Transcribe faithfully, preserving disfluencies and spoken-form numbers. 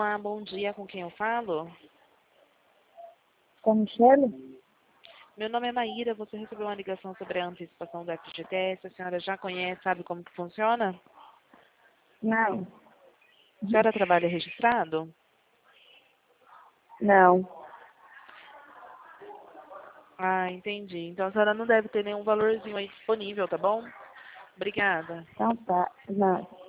Olá, bom dia. Com quem eu falo? Com a Michele? Meu nome é Maíra. Você recebeu uma ligação sobre a antecipação do F G T S. A senhora já conhece, sabe como que funciona? Não. A senhora trabalha registrado? Não. Ah, entendi. Então a senhora não deve ter nenhum valorzinho aí disponível, tá bom? Obrigada. Então tá. Não.